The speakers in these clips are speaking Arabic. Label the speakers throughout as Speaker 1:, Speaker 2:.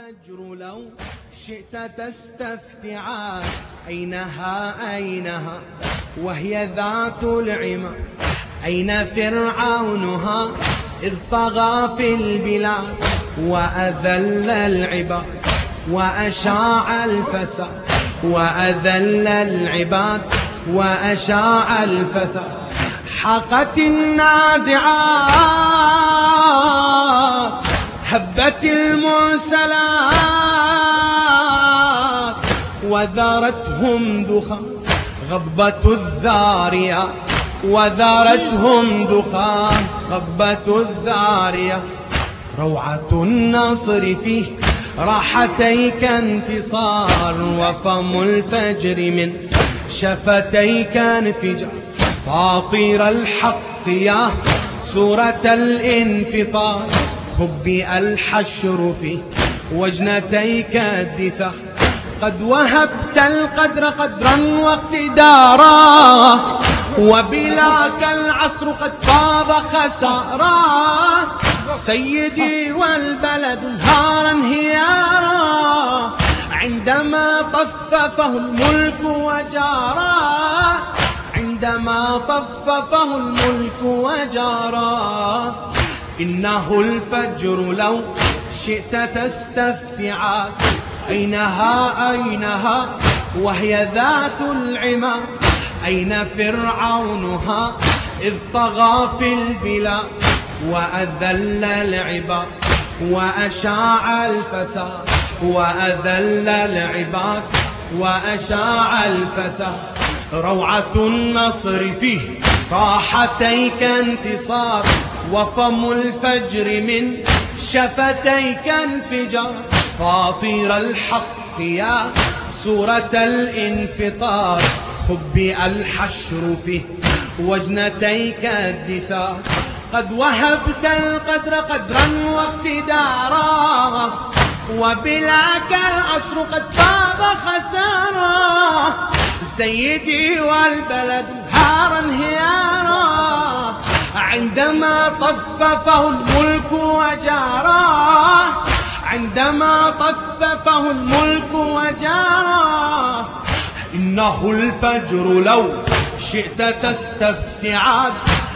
Speaker 1: الفجر لو شئت تستفتعان أينها وهي ذات العمى. أين فرعونها إذ طغى في البلاد وأذل العباد وأشاع الفساد وأذل العباد وأشاع الفساد. حقت النازعات هبت المرسلات وذرتهم دخان غضبة الذاريات وذرتهم دخان غضبة الذاريات. روعة النصر فيه راحتيك انتصار وفم الفجر من شفتيك انفجار. فاطر الحق يا سورة الانفطار خبئ الحشر في وجنتيك الدثار. قد وهبت القدر قدرا واقتدارا وبلاك العصر قد فاض خسارا. سيدي والبلد انهارا انهيارا عندما طففه الملك وجارا عندما طففه الملك وجارا. إنه الفجر لو شئت تستفتعان أينها وهي ذات العمى. أين فرعونها إذ طغى في البلاد وأذل العباد وأشاع الفساد وأذل العباد وأشاع الفساد. روعة النصر فيه راحتيك انتصار وفم الفجر من شفتيك انفجار. فاطر الحق يا سورة الانفطار خبئ الحشر فيه وجنتيك الدثار. قد وهبت القدر قدرا واقتدارا وبلاك العصر قد فاض خسارا. سيدي والبلد انهارا انهيارا عندما طففه الملك وجارا عندما طففه الملك وجارا. إنه الفجر لو شئت تستفتعان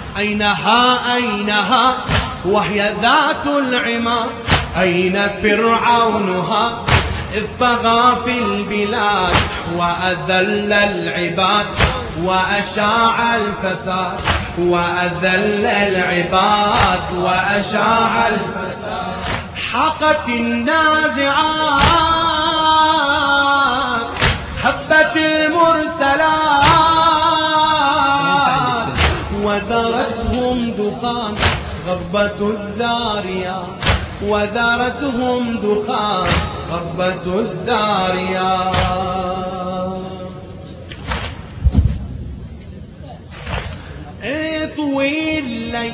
Speaker 1: أينها وهي ذات العمى. أين فرعونها إذ طغى في البلاد وأذل العباد وأشاع الفساد وأذل العباد وأشاع الفساد. حقت النازعات هبت المرسلات وذرتهم دخان غضبة الذاريات وذرتهم دخان غضبة الذاريات. اطوي الليل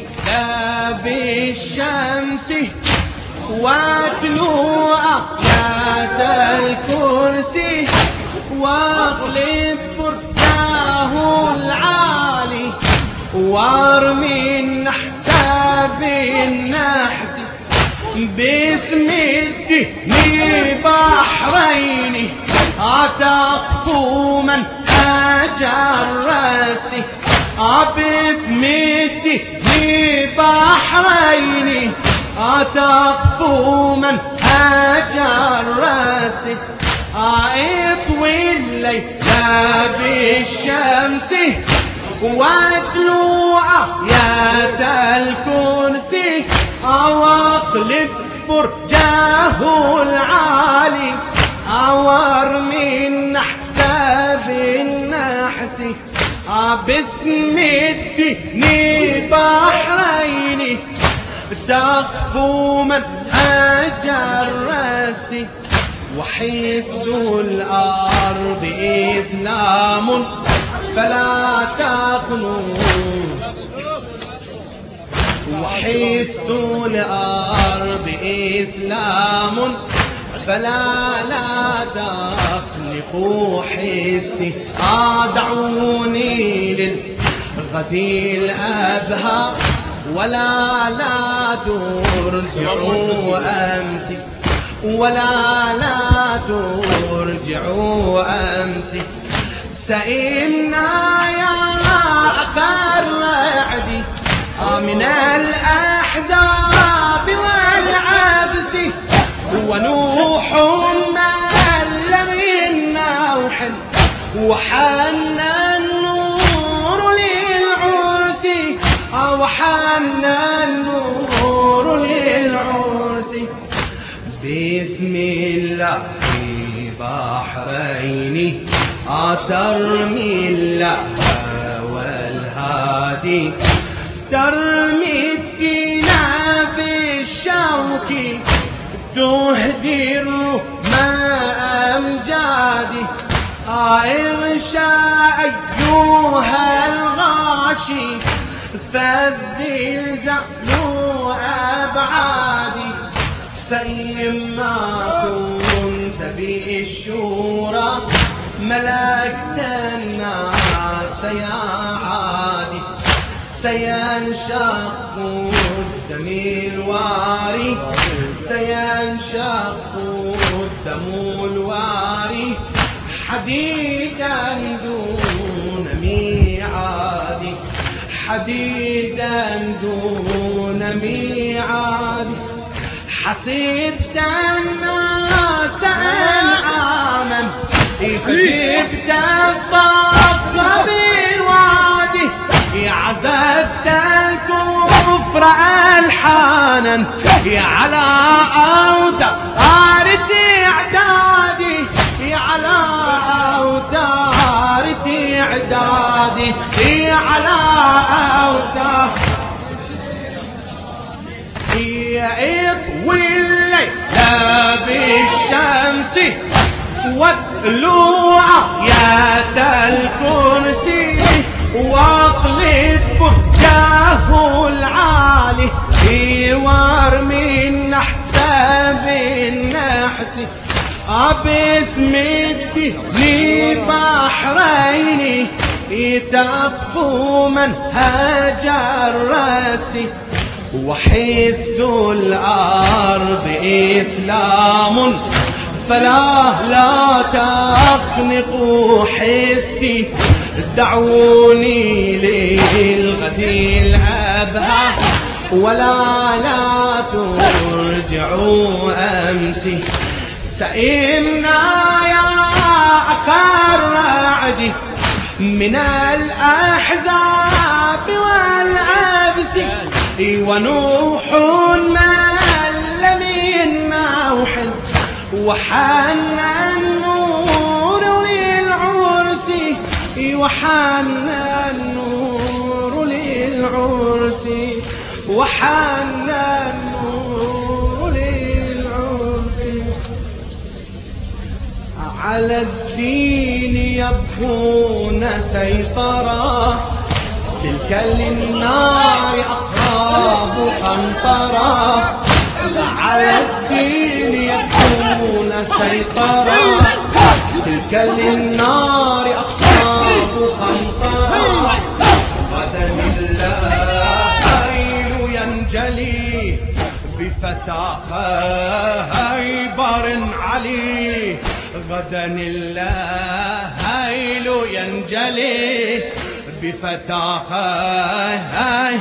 Speaker 1: بالشمس واتلو آيات الكرسي واقلب برجاه العالي وارمي النحس بالنحس. باسم الدين بحرين أتقفو من هاجر راسي. باسم الدين بحرين أتقفو من هاجر راسي. اطوي الليل بالشمس واتلو آيات الكرسي واخلف برجاه العالي وارمي النحس بالنحس. باسم الدين بحرين تقفو من هاجر راسي. وحس الأرض إسلام فلا تخلو وحس الأرض إسلام فلا تخلقوا حسي. دعوني للغد الأذهى ولا ترجعوا أمسي ولا لا ترجعوا أمسي. سئمنا يا أخا الرعد من الأحزاب والعبس، ونوح مل من نوح وحن النور للعرس، وحن النور للعرس. بسم الله بحرين ترمي الله والهادي، ترمي الدين بالشوك، تهدر ماء أمجادي. ارشى أيها الغاشي فالزلزال أبعادي، فإما كنت بالشورى ملكت الناس يا عادي. سينشق الدم الواري، سينشق الدم الواري، حديدا دون ميعاد، حديدا دون ميعاد. حسبت الناس أنعاما فجبت الصخر بالوادي، عزفت الكفر ألحانا على أوتار تعدادي، على أوتار تعدادي، على أوتار. اطوي الليل بالشمس واطلوع آيات الكرسي، واطلب برجاه العالي وارمي النحس بالنحس. باسم الدين بحرين تفقو منهج الرأس، وحس الأرض إسلام فلا لا تخنقوا حسي. دعوني للغد الأبهى ولا لا ترجعوا أمسي. سئمنا يا أخا الرعد من الأحزاب والعبس، ونوح مل من نوح وحن النور للعرس، وحن النور للعرس، وحن النور للعرس. على الدين يبغون سيطرة، تلك للنار أقرب قنطرة. على الدين يبغون سيطرة، تلك للنار أقرب قنطرة. غدا الليل ينجلي بفتى خيبر علي، غدا الليل ينجلي بفتى خيبر.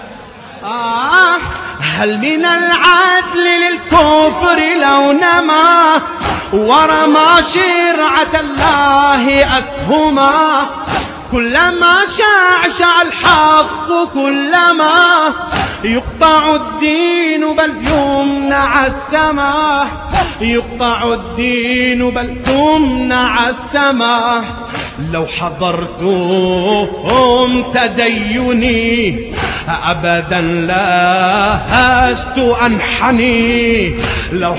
Speaker 1: هل من العدل للكفر لو نما ورمى شرعة الله أسهما؟ كلما شعشع الحق كلما يقطع الدين بل يمنع السماء، يقطع الدين بل تمنع السماء. لو حضرتم تديني أبدا لست أنحني، لو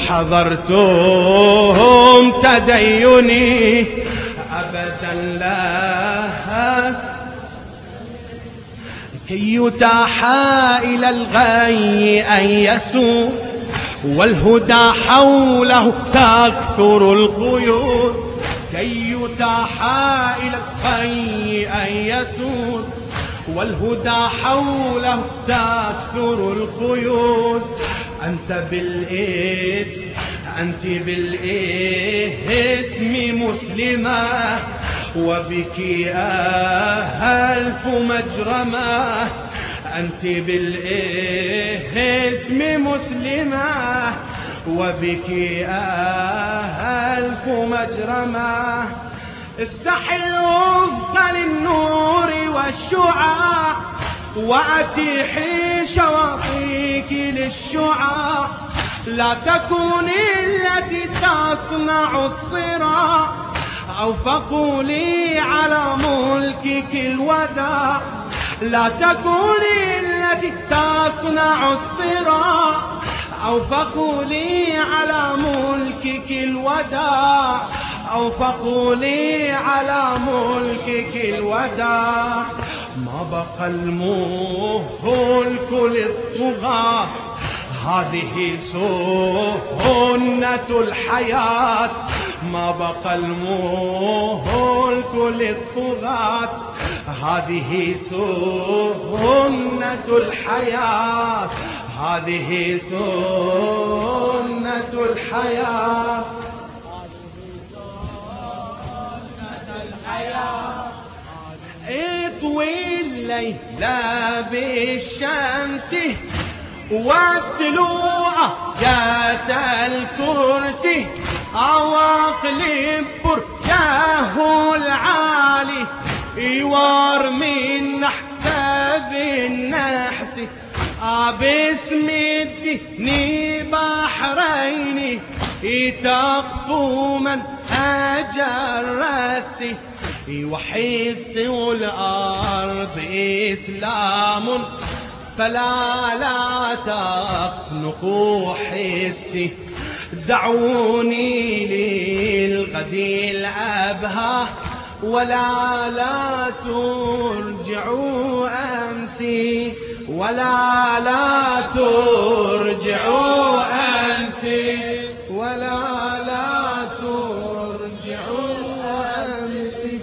Speaker 1: حضرتم تديني أبدا لست. كي يتاح إلى الغي أن يسوء والهدى حوله تكثر القيود، كي يتاح إلى الغي أن يسوء والهدى حوله تكثر القيود. أنت بالإسلام أنت بالاسم مسلمة وبك ألف مجرمة. أنت بالاسم مسلمة وبك ألف مجرمة. افسح الأفق للنور والشعاع وأتيحي شواطئك للشعاع. لا تكوني التي تصنع الصراع أو فقولي على ملكك الوداع. لا تكوني التي تصنع الصراع أو فقولي على ملكك الوداع. أو فقولي على ملكك الوداع. ما بقى الملك للطغاة هذه سنة الحياة. ما بقى الملك للطغاة هذه سنة الحياة. هذه سنة الحياة. اطوي الليل بالشمس واتلوها جات الكرسي. أواقلب بركاه العالي وارمي النحساب النحس. باسم الدين بحرين تقفو منهج الرسي. وحس الأرض إسلام فلا لا تخنقوا حسي. دعوني للغد الأبهى ولا لا ترجعوا أمسي. ولا لا ترجعوا أمسي. ولا لا ترجعوا أمسي.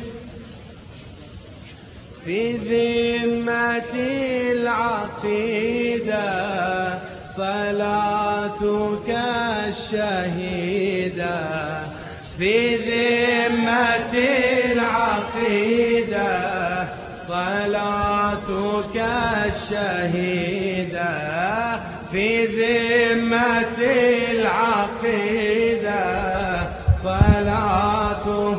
Speaker 1: في ذمة العقيدة صلاتك الشهيدة. في ذمة العقيدة صلاتك الشهيدة. في ذمة العقيدة صلاتك.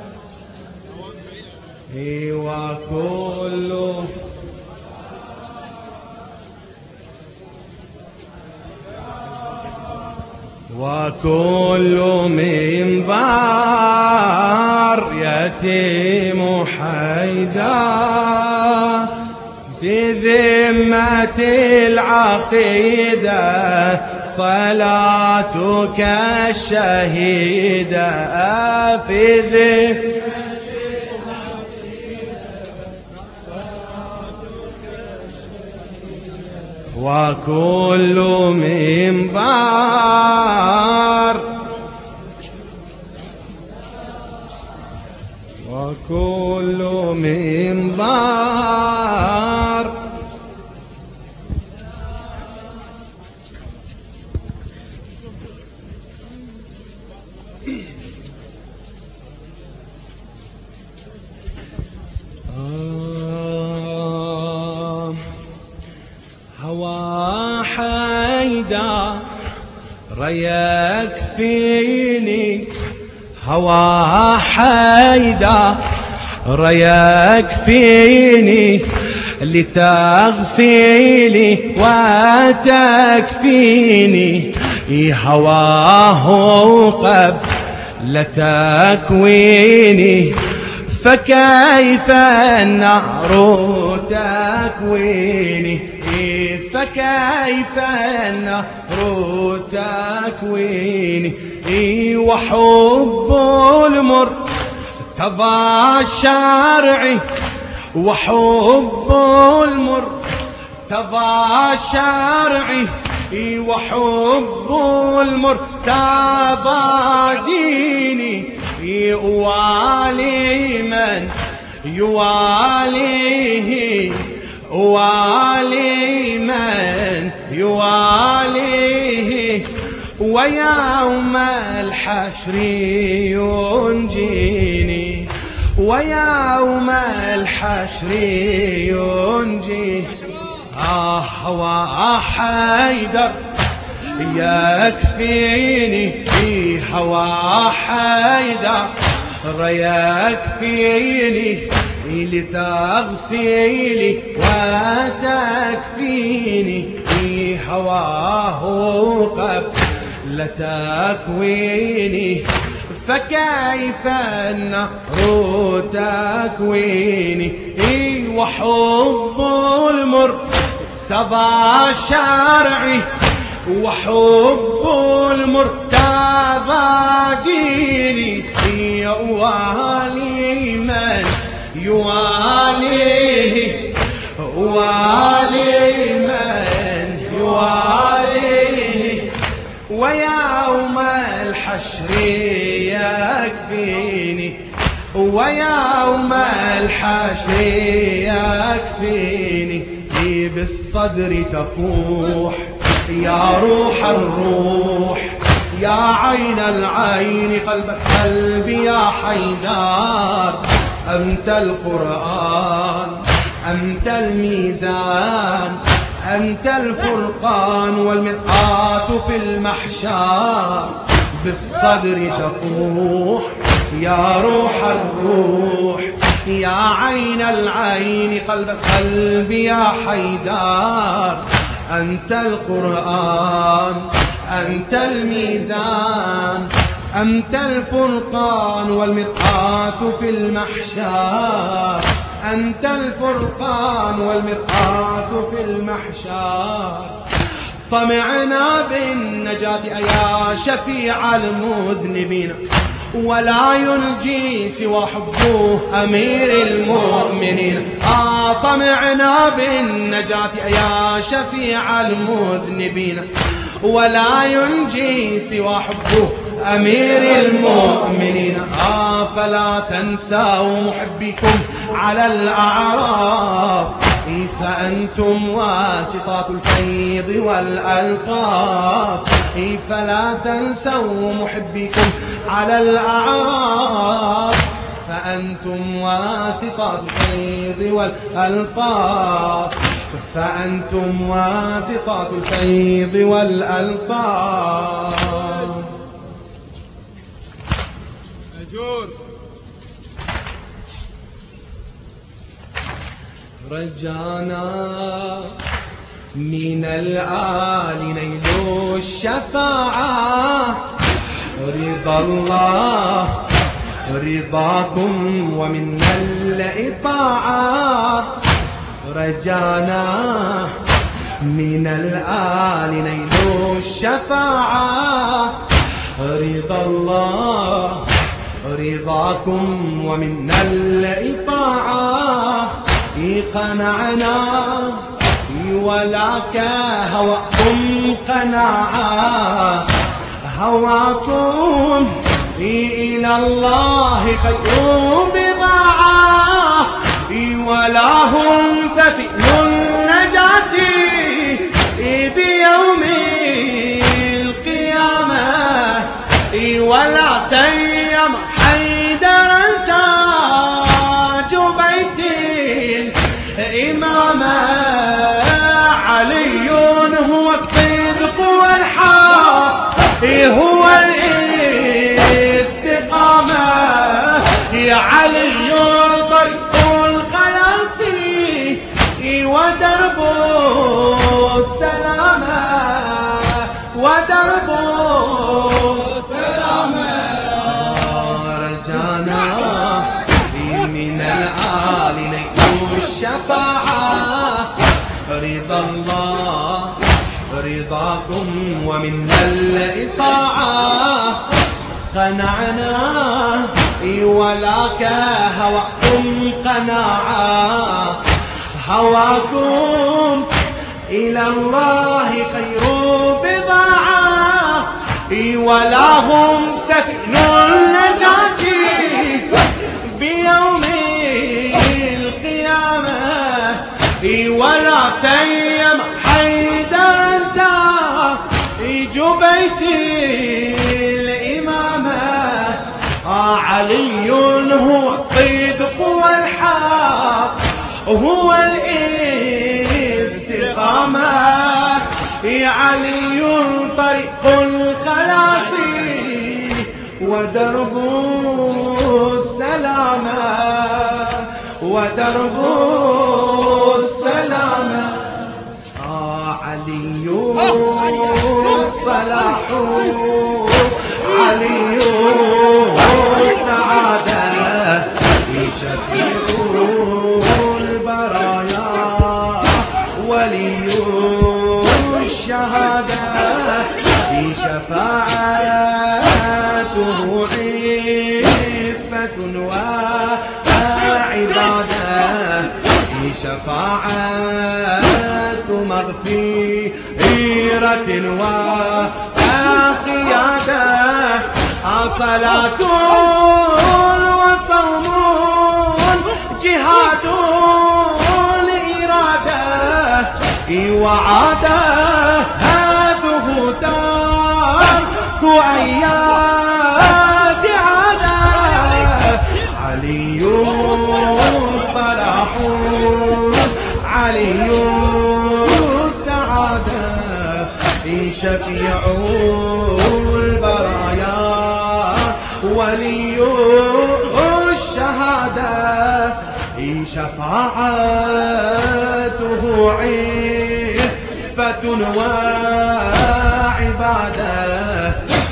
Speaker 1: وكل منبر يتيم حيدا. في ذمة العقيدة صلاتك الشهيدة. في ذمة وكل منبر وكل منبر. هوى حيدر يكفيني. هوى حيدر يكفيني لتغسيلي وتكفيني. هواه قبل تكويني فكيف النار تكويني. فكيف النهر تكويني. وحب المرتضى الشرعي. وحب المرتضى الشرعي. وحب المرتضى ديني. والي من يواليه. والي من يواليه ويوم الحشر ينجيني، ويوم الحشر ينجيني. هوى حيدر يكفيني، في هوى حيدر يكفيني، لتغسيلي وتكفيني، في هواه قبل تكويني، فكيف النقر تكويني. وحب المرتضى شرعي، وحب المرتضى ديني، يوالي من يواليه، والي من يواليه، ويوم الحشر يكفيني، ويوم الحشر يكفيني. بالصدر تفوح يا روح الروح، يا عين العين قلب القلب، يا حيدار أنت القرآن، أنت الميزان، أنت الفرقان والمرآة في المحشر. بالصدر تفوح يا روح الروح، يا عين العين قلب القلب، يا حيدار أنت القرآن، أنت الميزان، أنت الفرقان والمرآة في المحشر، أنت الفرقان والمرآة في المحشر. طمعنا بالنجاة يا شفيع المذنبين، ولا ينجي سوى حبه أمير المؤمنين. طمعنا بالنجاة يا شفيع المذنبين، ولا ينجي سوى حبه أمير المؤمنين. فلا تنسوا محبكم على الأعراف، فأنتم واسطات الفيض والألطاف. فلا تنسوا محبكم على الأعراف، فأنتم واسطات الفيض والألطاف، فأنتم واسطات الفيض والألطاف. رجانا من الآل نيل الشفاعة، رضا الله رضاكم ومنا الإطاعة. رجانا من الآل نيل الشفاعة، رضا الله رضاكم ومنا الإطاعة. قنعنا ولك هواكم قناعة، هواكم إلى الله خير بضاعة. ولا هم سفينٌ النجاة بيوم القيامة، ولا سيما حيدر تاج بيت الإمامة. علي هو الصدق والحق، هو الاستقامة. يا علي طريق الخلاص ودرب السلامة، ودرب السلامة. رجانا من الآل نيل الشفاعة، رضا الله رضاكم ومنا الإطاعة. قنعنا ولك هواكم قناعة، هواكم إلى الله خير بضاعة. ولا هم سفين النجاة بيوم القيامة، ولا سيما حيدر تاج بيت علي هو الصدق والحق هو الاستقامة علي طريق الخلاص ودرب السلامة ودرب السلامة علي الصلاح علي السعادة شفيع البرايا ولي الشهادة شفاعته عفة وعبادة شفاعة مغفرة وقيادة صلاة وصوم جهاد إرادة وعادة هذه ترك أياد عادة علي صلاح علي سعادة شفيع البرايا ولي الشهادة شفاعته عفة وعبادة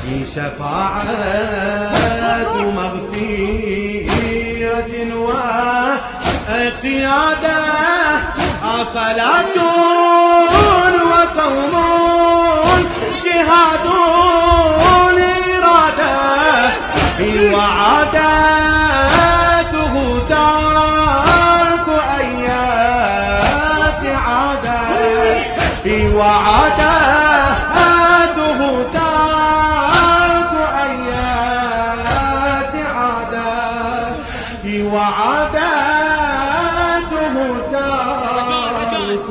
Speaker 1: شفاعة مغفرة وقيادة صلاة وصوم جهاد إرادة وعاداته ترك أيات عادة وعاداته ترك أيات عادة وعاداته ترك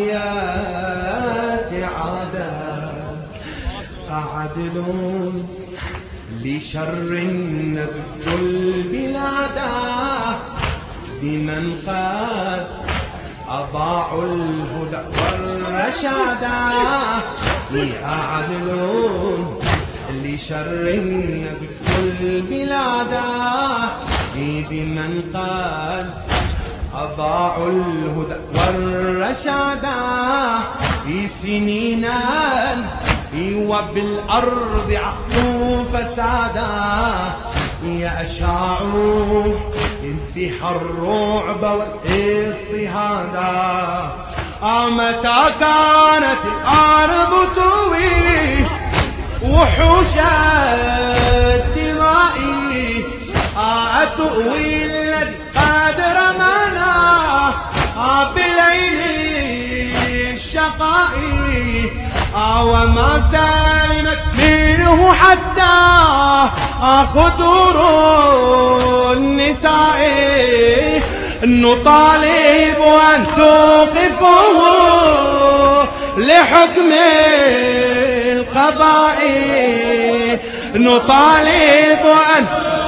Speaker 1: أيات عادة أعدل لشر نزج البلاد بمن قد أضاعوا الهدى والرشاد أعدل لشر نزج البلاد بمن قد أضاعوا الهدى والرشاد سنينا وبالأرض عقوا فسادا أشاعوا انتهى الرعب والاضطهادا متى كانت الأرض توي وحوش الدماء أتؤوي الذي قد رمانا بليل الشقاء وما سالمت منه حتى خطور النساء نطالب أن توقفوه لحكم القضاء نطالب أن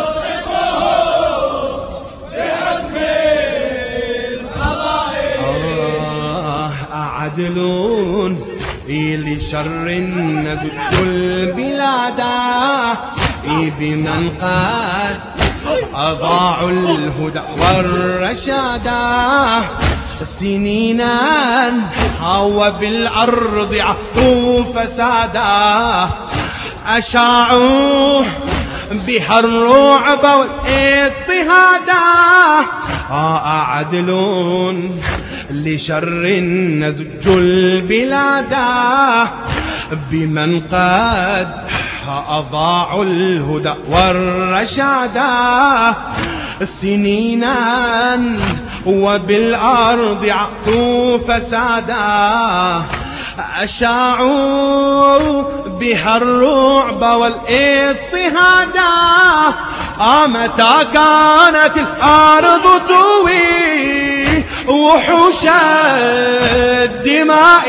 Speaker 1: عدلون لشر نزج البلاد بمن قد أضاعوا الهدى والرشاد سنينا وبالأرض عقوا فسادا أشاعوا بها الرعب والاضطهادا أعدلون لشر نزج البلاد بمن قد أضاعوا الهدى والرشاد سنينا وبالأرض عقوا فسادا أشاعوا بها الرعب والاضطهادا متى كانت الأرض توي وحوش الدماء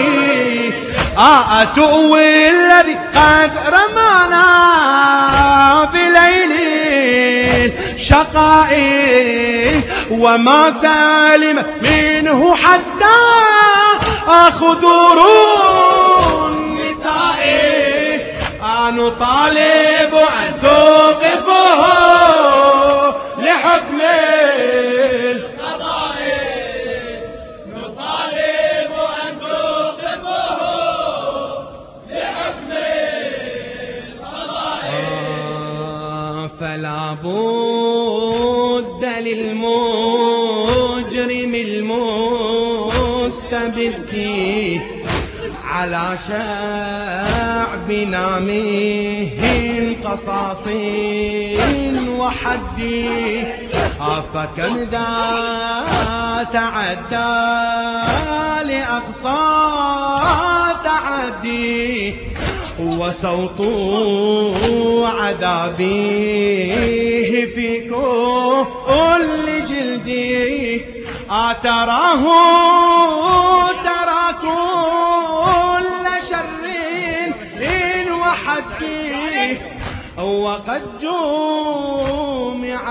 Speaker 1: أتؤوي الذي قد رمانا بليل شقائي وما سالم منه حتى خدور نسائي. أنا طالب أن توقفه لحكم القضاء، نطالب أن توقفه لحكم القضاء. فلا بد للمجرم المستبد على شعبنا من قصاص وحدي. فكم ذا تعدى لأقصى تعدي، وصوت عذابيه في كل جلدي. تراه ترى كل شر وحدي، وقد جمع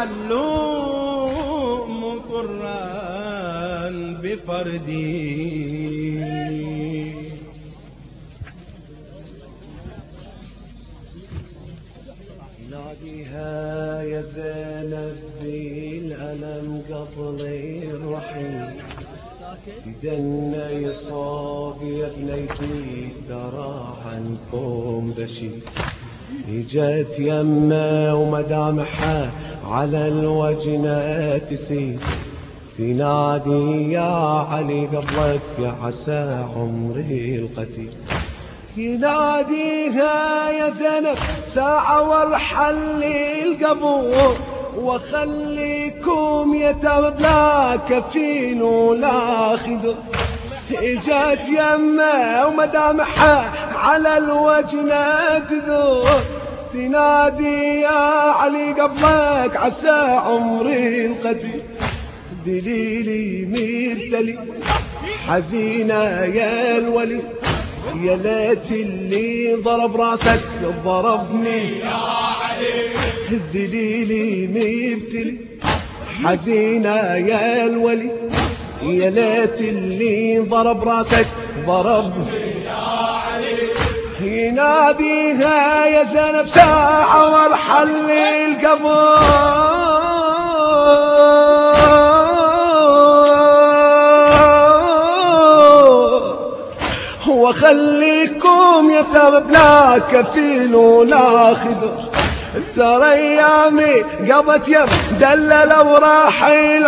Speaker 1: اللوم قران بفردي.
Speaker 2: ناديها يا زينب بالألم قبل الرحيل، دنا يصاب يا بنيتي ترى عنكم بشير. اجت يمه ومدامحها على الوجنة تسير، تنادي يا علي قبلك يا عسى عمري القتيل. يناديها يا زينب ساعة وارحل القبور، وخليكم يتامى بلا كفين ولا خدر. اجت يمه ومدامحها على الوجنة تذور، تنادي يا علي قبلك عسى عمري القتيل. دليلي مبتلي حزينة يا الولي، يا ليت اللي ضرب راسك ضربني يا علي. دليلي مبتلي حزينة يا الولي، يا ليت اللي ضرب راسك ضربني يا علي. يناديها يا زينب ساعة وارحل القبر، وخليكم يتامى بلا كفيل ولا خدر. ترى ايامي قضت يم دلل وراح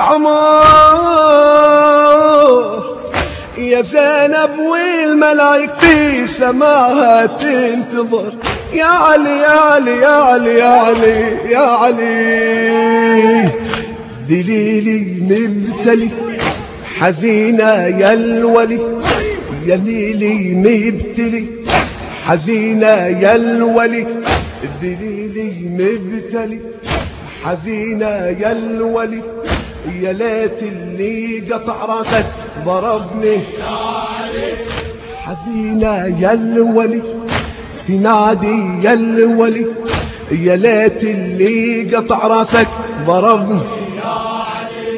Speaker 2: العمر، يا زينب والملايك في سماها تنتظر. يا علي يا علي يا علي يا علي يا علي. ذليلي مبتلي حزينة يا الولي، يا ليلي مبتلي حزينة يا الولي. دليلي مبتلي حزينة يا الولي، يا ليت اللي قطع راسك ضربني يا علي. حزينة يا الولي تنادي يا الولي، يا ليت اللي قطع راسك ضربني يا علي.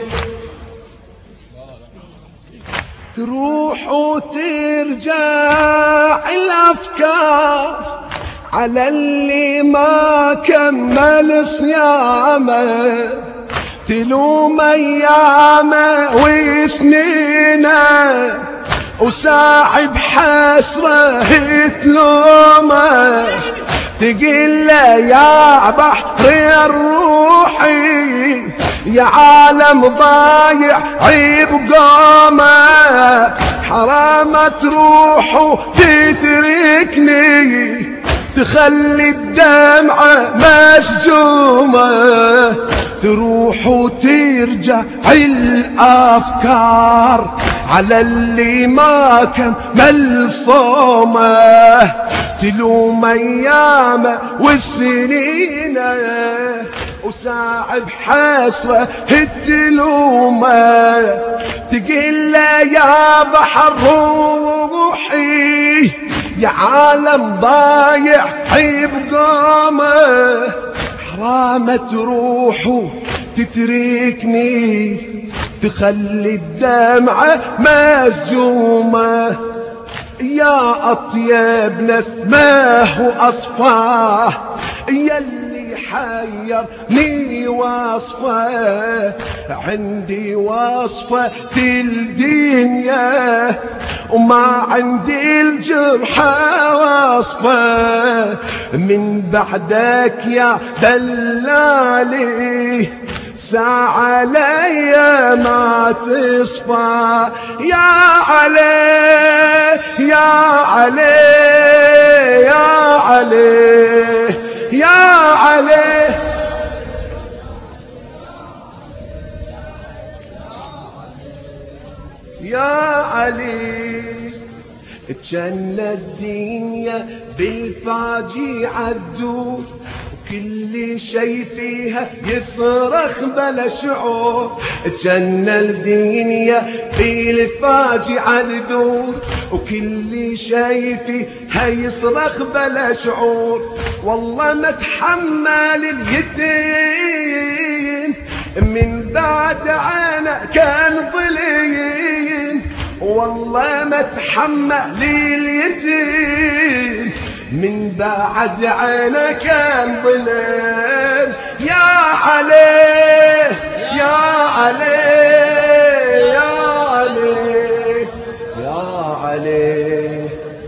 Speaker 2: تروح وترجع الأفكار على اللي ما كمل صيامه، تلوم أيامه وسنينه، وساعب حسره تلومه. تقل يا بحر الروحي يا عالم ضايع عيب قومه، حرام تروح وتتركني تخلي الدمعة مسجومة. تروح وترجع الأفكار على اللي ما كمل صومه، تلوم أيامه والسنين وساعب حسرة التلومة. تقل يا بحر روحي يا عالم ضايع عيب قومه، حرام تروح تتركني تخلي الدمعة مسجومة. يا أطيب نسمه وأصفاه يلي حيرني وصفه، عندي وصفة الدنيا وما عندي الجرحى وصفة، من بعدك يا دلالي ساعة ليا ما تصفى. يا علي يا علي يا علي يا علي يا علي. جن الدنيا بالفاجعة تدور وكل شي فيها يصرخ بلا شعور. جن الدنيا بالفاجعة تدور وكل شي فيها يصرخ بلا شعور. والله ما تحمل اليتيم من بعد عنا كان ظليم، والله ما تحمل اليتيم من بعد عنا كان ظلم. يا علي يا علي يا علي يا علي.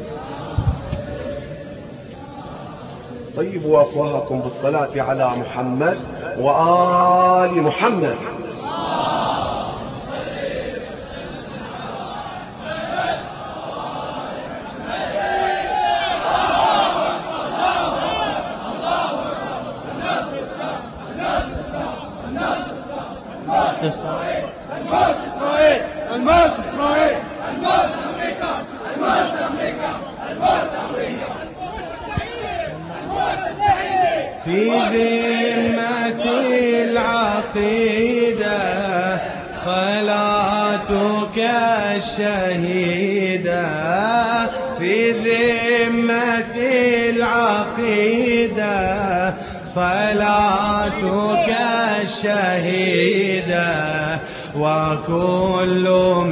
Speaker 2: طيبوا أفواهكم بالصلاة على محمد وآل محمد.
Speaker 1: الموت إسرائيل الموت إسرائيل الموت أمريكا الموت أمريكا الموت أمريكا. في ذمة العقيدة صلاتك الشهيدة، في ذمة العقيدة صلاتك الشهيدة، وكل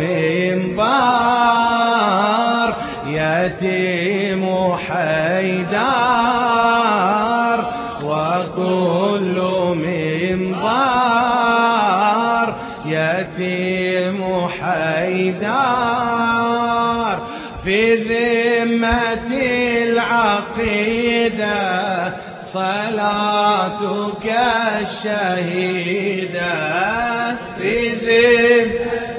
Speaker 1: منبر يتيم حيدار، وكل منبر يتيم حيدار، في ذمة العقيدة صلاتك الشهيدة، في ذمة